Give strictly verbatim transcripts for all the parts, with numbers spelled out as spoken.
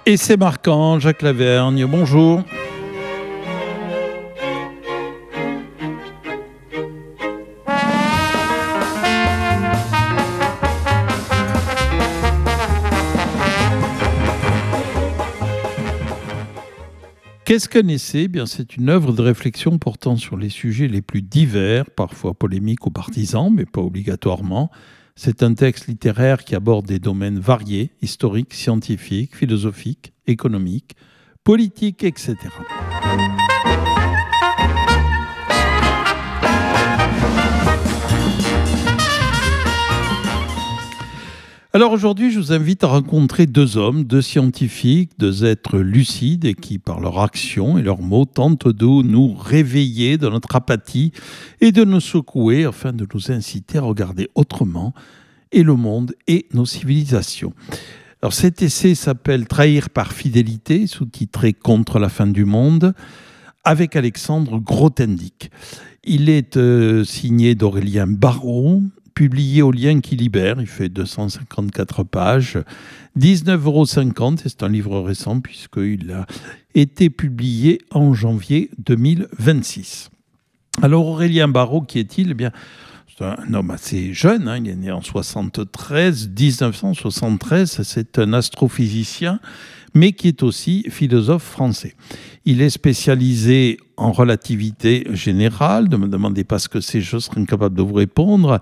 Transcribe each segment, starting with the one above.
Et c'est marquant, Jacques Lavergne, bonjour. Qu'est-ce qu'un essai ? Eh bien, c'est une œuvre de réflexion portant sur les sujets les plus divers, parfois polémiques ou partisans, mais pas obligatoirement. C'est un texte littéraire qui aborde des domaines variés, historiques, scientifiques, philosophiques, économiques, politiques, et cetera. Alors aujourd'hui, je vous invite à rencontrer deux hommes, deux scientifiques, deux êtres lucides et qui, par leur action et leurs mots, tentent de nous réveiller de notre apathie et de nous secouer afin de nous inciter à regarder autrement et le monde et nos civilisations. Alors cet essai s'appelle « Trahir par fidélité », sous-titré « Contre la fin du monde », avec Alexandre Grothendieck. Il est euh, signé d'Aurélien Barraud, publié au Lien qui libère, il fait deux cent cinquante-quatre pages, dix-neuf euros cinquante, et c'est un livre récent puisqu'il a été publié en janvier deux mille vingt-six. Alors Aurélien Barraud, qui est-il ? Eh bien, c'est un homme assez jeune, hein, il est né en soixante-treize, dix-neuf cent soixante-treize, c'est un astrophysicien, mais qui est aussi philosophe français. Il est spécialisé en relativité générale, ne me demandez pas ce que c'est, je serai incapable de vous répondre.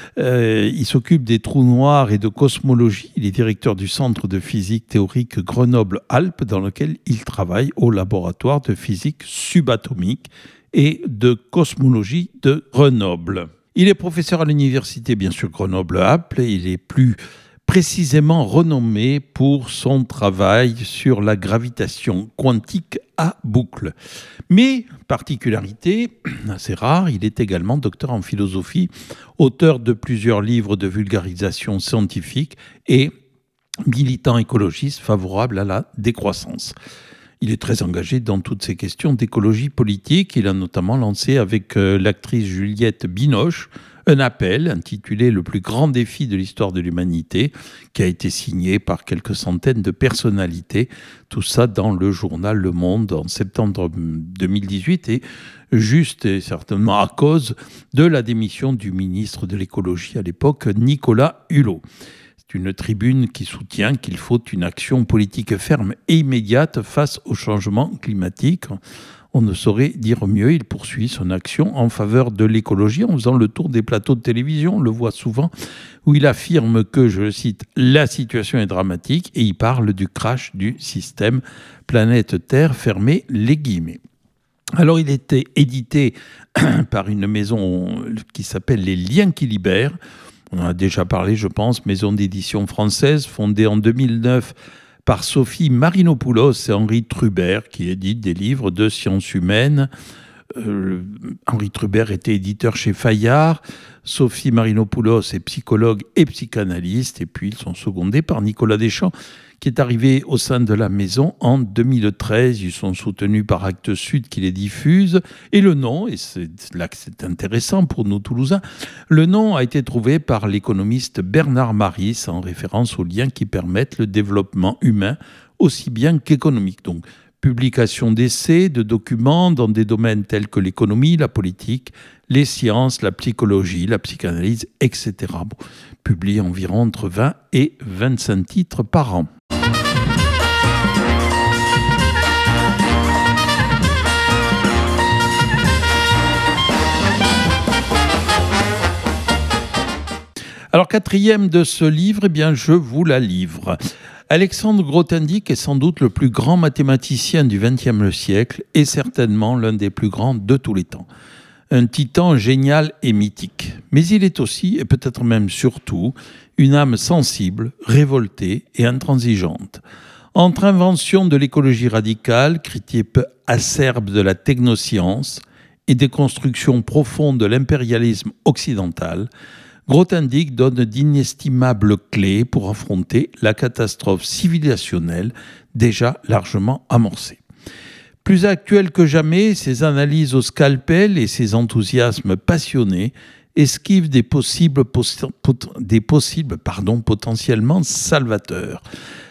Euh, il s'occupe des trous noirs et de cosmologie. Il est directeur du Centre de physique théorique Grenoble-Alpes, dans lequel il travaille au laboratoire de physique subatomique et de cosmologie de Grenoble. Il est professeur à l'université, bien sûr, Grenoble-Alpes, et il est plus précisément renommé pour son travail sur la gravitation quantique à boucle. Mais, particularité assez rare, il est également docteur en philosophie, auteur de plusieurs livres de vulgarisation scientifique et militant écologiste favorable à la décroissance. Il est très engagé dans toutes ces questions d'écologie politique. Il a notamment lancé avec euh, l'actrice Juliette Binoche un appel intitulé « Le plus grand défi de l'histoire de l'humanité » qui a été signé par quelques centaines de personnalités. Tout ça dans le journal Le Monde en septembre deux mille dix-huit et juste et certainement à cause de la démission du ministre de l'écologie à l'époque, Nicolas Hulot. C'est une tribune qui soutient qu'il faut une action politique ferme et immédiate face au changement climatique. On ne saurait dire mieux, il poursuit son action en faveur de l'écologie en faisant le tour des plateaux de télévision, on le voit souvent, où il affirme que, je le cite, « la situation est dramatique » et il parle du crash du système planète Terre, fermé les guillemets. Alors il était édité par une maison qui s'appelle Les Liens qui libèrent. On en a déjà parlé, je pense, maison d'édition française, fondée en deux mille neuf par Sophie Marinopoulos et Henri Trubert, qui édite des livres de sciences humaines. Euh, Henri Trubert était éditeur chez Fayard. Sophie Marinopoulos est psychologue et psychanalyste. Et puis, ils sont secondés par Nicolas Deschamps, qui est arrivé au sein de la maison en deux mille treize. Ils sont soutenus par Actes Sud qui les diffuse. Et le nom, et c'est là que c'est intéressant pour nous Toulousains, le nom a été trouvé par l'économiste Bernard Maris en référence aux liens qui permettent le développement humain aussi bien qu'économique. Donc, publication d'essais, de documents dans des domaines tels que l'économie, la politique, les sciences, la psychologie, la psychanalyse, et cetera. Bon, publie environ entre vingt et vingt-cinq titres par an. Alors, quatrième de ce livre, eh bien, je vous la livre. Alexandre Grothendieck est sans doute le plus grand mathématicien du vingtième siècle et certainement l'un des plus grands de tous les temps. Un titan génial et mythique. Mais il est aussi, et peut-être même surtout, une âme sensible, révoltée et intransigeante. Entre invention de l'écologie radicale, critique acerbe de la technoscience et déconstruction profonde de l'impérialisme occidental, Grothendieck donne d'inestimables clés pour affronter la catastrophe civilisationnelle déjà largement amorcée. Plus actuel que jamais, ses analyses au scalpel et ses enthousiasmes passionnés esquivent des possibles, pot- des possibles pardon, potentiellement salvateurs.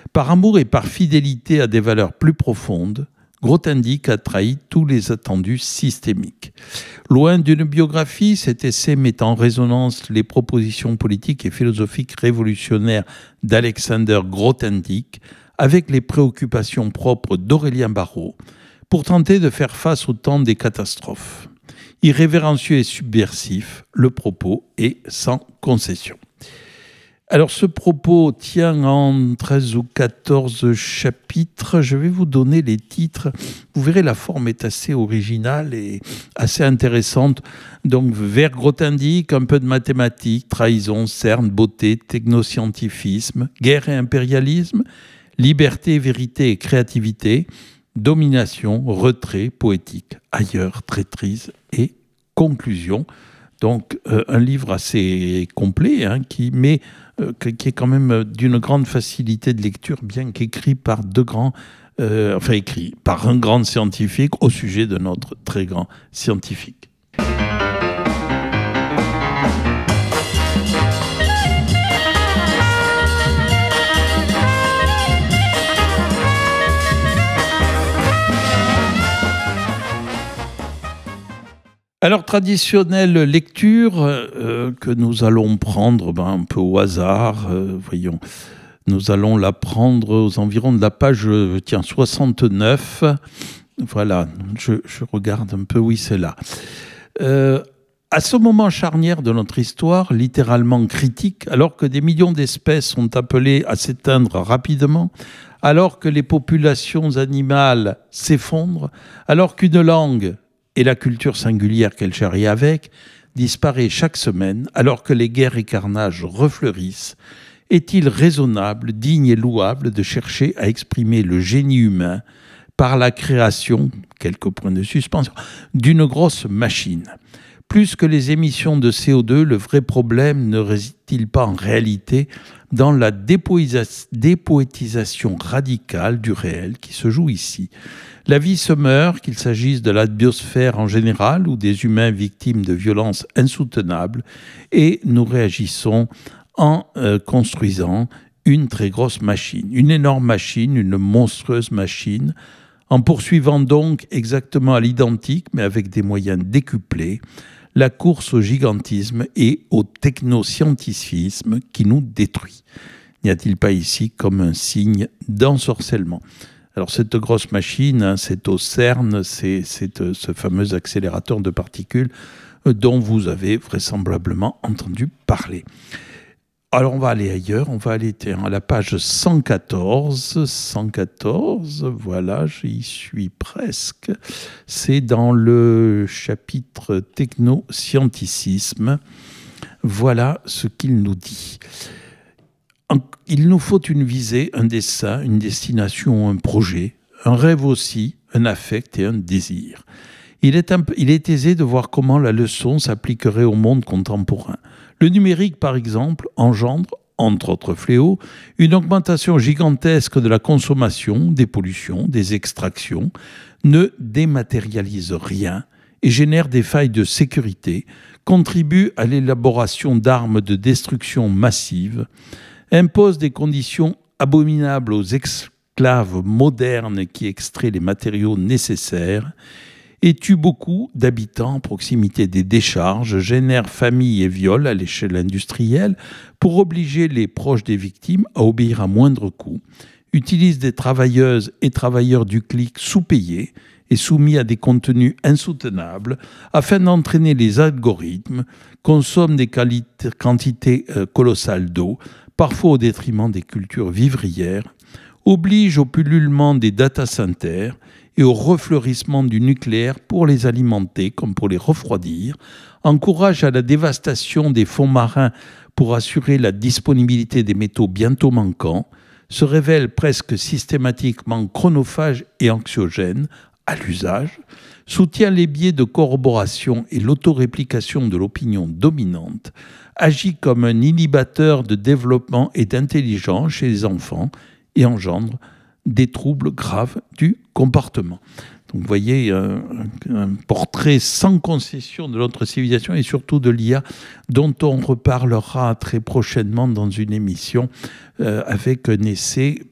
Par amour et par fidélité à des valeurs plus profondes, Grothendieck a trahi tous les attendus systémiques. Loin d'une biographie, cet essai met en résonance les propositions politiques et philosophiques révolutionnaires d'Alexander Grothendieck avec les préoccupations propres d'Aurélien Barraud pour tenter de faire face au temps des catastrophes. Irrévérencieux et subversif, le propos est sans concession. Alors, ce propos tient en treize ou quatorze chapitres. Je vais vous donner les titres. Vous verrez, la forme est assez originale et assez intéressante. Donc, vers Grothendieck, un peu de mathématiques, trahison, cerne, beauté, technoscientifisme, guerre et impérialisme, liberté, vérité et créativité, domination, retrait, poétique, ailleurs, traîtrise et conclusion. Donc, euh, un livre assez complet, hein, qui, mais euh, qui est quand même d'une grande facilité de lecture, bien qu'écrit par deux grands, euh, enfin écrit par un grand scientifique au sujet de notre très grand scientifique. Alors, traditionnelle lecture euh, que nous allons prendre ben, un peu au hasard, euh, voyons, nous allons la prendre aux environs de la page tiens, soixante-neuf. Voilà, je, je regarde un peu, oui, c'est là. Euh, à ce moment charnière de notre histoire, littéralement critique, alors que des millions d'espèces sont appelées à s'éteindre rapidement, alors que les populations animales s'effondrent, alors qu'une langue et la culture singulière qu'elle charrie avec, disparaît chaque semaine, alors que les guerres et carnages refleurissent, est-il raisonnable, digne et louable de chercher à exprimer le génie humain par la création, quelques points de suspension, d'une grosse machine ? Plus que les émissions de C O deux, le vrai problème ne réside-t-il pas en réalité dans la dépoétisa- dépoétisation radicale du réel qui se joue ici ? La vie se meurt, qu'il s'agisse de la biosphère en général ou des humains victimes de violences insoutenables, et nous réagissons en euh, construisant une très grosse machine, une énorme machine, une monstrueuse machine, en poursuivant donc exactement à l'identique, mais avec des moyens décuplés, la course au gigantisme et au technoscientifisme qui nous détruit. N'y a-t-il pas ici comme un signe d'ensorcellement ? Alors cette grosse machine, hein, c'est au CERN, c'est, c'est euh, ce fameux accélérateur de particules euh, dont vous avez vraisemblablement entendu parler. Alors on va aller ailleurs, on va aller tiens, à la page cent quatorze, cent quatorze, voilà, j'y suis presque. C'est dans le chapitre technoscienticisme. Voilà ce qu'il nous dit. Il nous faut une visée, un dessein, une destination, un projet, un rêve aussi, un affect et un désir. Il est, un, il est aisé de voir comment la leçon s'appliquerait au monde contemporain. Le numérique, par exemple, engendre, entre autres fléaux, une augmentation gigantesque de la consommation, des pollutions, des extractions, ne dématérialise rien et génère des failles de sécurité, contribue à l'élaboration d'armes de destruction massive, impose des conditions abominables aux esclaves modernes qui extraient les matériaux nécessaires et tue beaucoup d'habitants en proximité des décharges, génère familles et viols à l'échelle industrielle pour obliger les proches des victimes à obéir à moindre coût, utilise des travailleuses et travailleurs du clic sous-payés et soumis à des contenus insoutenables afin d'entraîner les algorithmes, consomme des qualités, quantités euh, colossales d'eau, parfois au détriment des cultures vivrières, oblige au pullulement des data centers et au refleurissement du nucléaire pour les alimenter comme pour les refroidir, encourage à la dévastation des fonds marins pour assurer la disponibilité des métaux bientôt manquants, se révèle presque systématiquement chronophage et anxiogène à l'usage, soutient les biais de corroboration et l'autoréplication de l'opinion dominante, agit comme un inhibiteur de développement et d'intelligence chez les enfants et engendre des troubles graves du comportement. Donc vous voyez un, un portrait sans concession de notre civilisation et surtout de l'I A dont on reparlera très prochainement dans une émission euh, avec un essai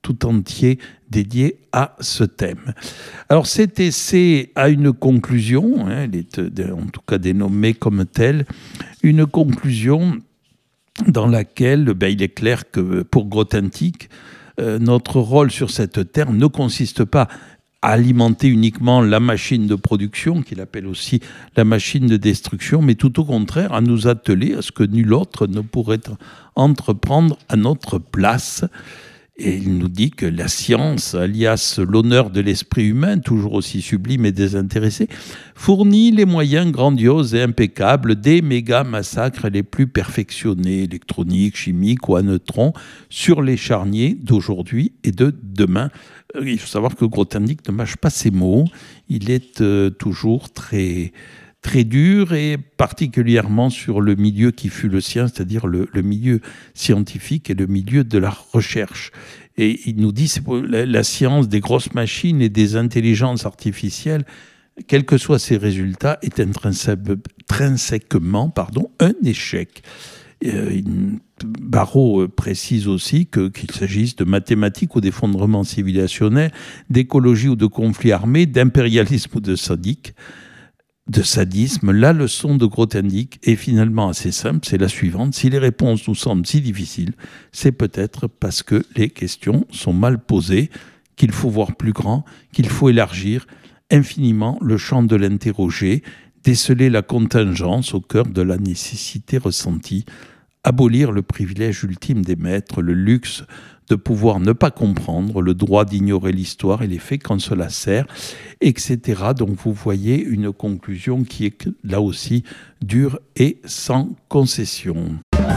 tout entier dédié à ce thème. Alors cet essai a une conclusion, hein, elle est en tout cas dénommée comme telle, une conclusion dans laquelle ben, il est clair que pour Grothendieck, euh, notre rôle sur cette terre ne consiste pas à alimenter uniquement la machine de production, qu'il appelle aussi la machine de destruction, mais tout au contraire à nous atteler à ce que nul autre ne pourrait entreprendre à notre place. Et il nous dit que la science, alias l'honneur de l'esprit humain, toujours aussi sublime et désintéressé, fournit les moyens grandioses et impeccables des méga-massacres les plus perfectionnés, électroniques, chimiques ou à neutrons, sur les charniers d'aujourd'hui et de demain. Il faut savoir que Grothendieck ne mâche pas ses mots. Il est euh, toujours très, très dur et particulièrement sur le milieu qui fut le sien, c'est-à-dire le, le milieu scientifique et le milieu de la recherche. Et il nous dit que la, la science des grosses machines et des intelligences artificielles, quels que soient ses résultats, est intrinsèquement pardon, un échec. Euh, Barreau précise aussi que, qu'il s'agisse de mathématiques ou d'effondrement civilisationnel, d'écologie ou de conflits armés, d'impérialisme ou de sadique, de sadisme, la leçon de Grothendieck est finalement assez simple, c'est la suivante. Si les réponses nous semblent si difficiles, c'est peut-être parce que les questions sont mal posées, qu'il faut voir plus grand, qu'il faut élargir infiniment le champ de l'interroger, déceler la contingence au cœur de la nécessité ressentie, abolir le privilège ultime des maîtres, le luxe de pouvoir ne pas comprendre, le droit d'ignorer l'histoire et les faits quand cela sert, et cetera. Donc vous voyez une conclusion qui est là aussi dure et sans concession.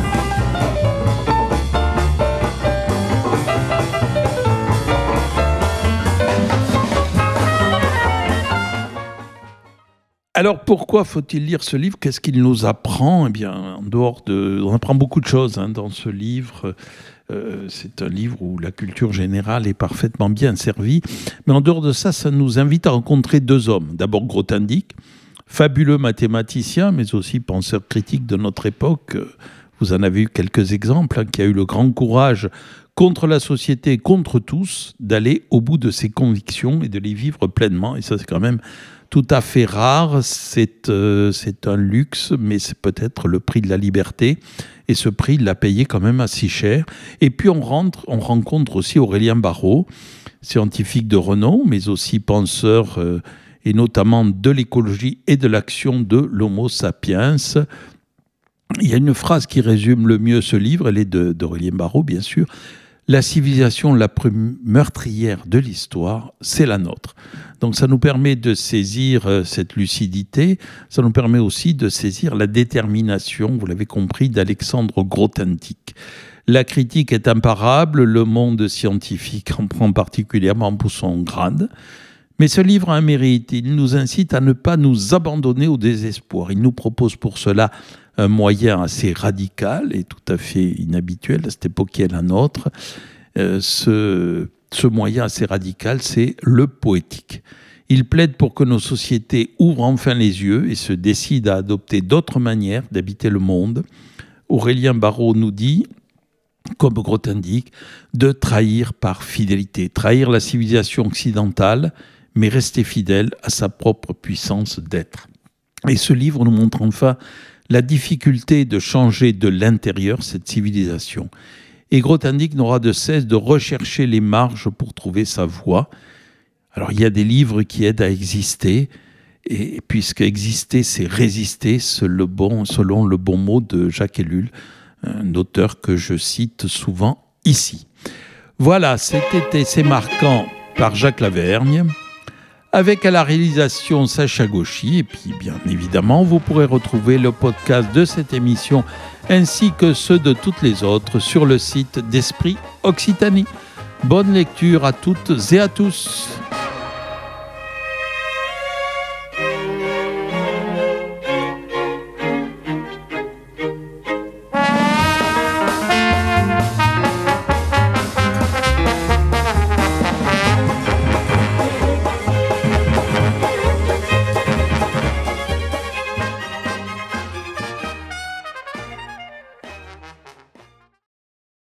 Alors pourquoi faut-il lire ce livre ? Qu'est-ce qu'il nous apprend ? Eh bien, en dehors de, on apprend beaucoup de choses hein, dans ce livre. Euh, c'est un livre où la culture générale est parfaitement bien servie. Mais en dehors de ça, ça nous invite à rencontrer deux hommes. D'abord Grothendieck, fabuleux mathématicien, mais aussi penseur critique de notre époque. Vous en avez eu quelques exemples, hein, qui a eu le grand courage contre la société, contre tous, d'aller au bout de ses convictions et de les vivre pleinement. Et ça, c'est quand même tout à fait rare, c'est, euh, c'est un luxe, mais c'est peut-être le prix de la liberté. Et ce prix, il l'a payé quand même assez cher. Et puis on, rentre, on rencontre aussi Aurélien Barraud, scientifique de renom, mais aussi penseur, euh, et notamment de l'écologie et de l'action de l'Homo sapiens. Il y a une phrase qui résume le mieux ce livre, elle est de, d'Aurélien Barraud, bien sûr. La civilisation la plus meurtrière de l'histoire, c'est la nôtre. Donc ça nous permet de saisir cette lucidité, ça nous permet aussi de saisir la détermination, vous l'avez compris, d'Alexandre Grothendieck. La critique est imparable, le monde scientifique en prend particulièrement pour son grade. Mais ce livre a un mérite, il nous incite à ne pas nous abandonner au désespoir. Il nous propose pour cela un moyen assez radical et tout à fait inhabituel à cette époque qui est la nôtre. Euh, ce, ce moyen assez radical, c'est le poétique. Il plaide pour que nos sociétés ouvrent enfin les yeux et se décident à adopter d'autres manières d'habiter le monde. Aurélien Barraud nous dit, comme Grothendieck, de trahir par fidélité, trahir la civilisation occidentale, mais rester fidèle à sa propre puissance d'être. Et ce livre nous montre enfin la difficulté de changer de l'intérieur cette civilisation. Et Grothendieck n'aura de cesse de rechercher les marges pour trouver sa voie. Alors il y a des livres qui aident à exister, et puisque exister c'est résister, c'est le bon, selon le bon mot de Jacques Ellul, un auteur que je cite souvent ici. Voilà, c'était C'est marquant par Jacques Lavergne, avec à la réalisation Sacha Gauchy. Et puis bien évidemment, vous pourrez retrouver le podcast de cette émission ainsi que ceux de toutes les autres sur le site d'Esprit Occitanie. Bonne lecture à toutes et à tous.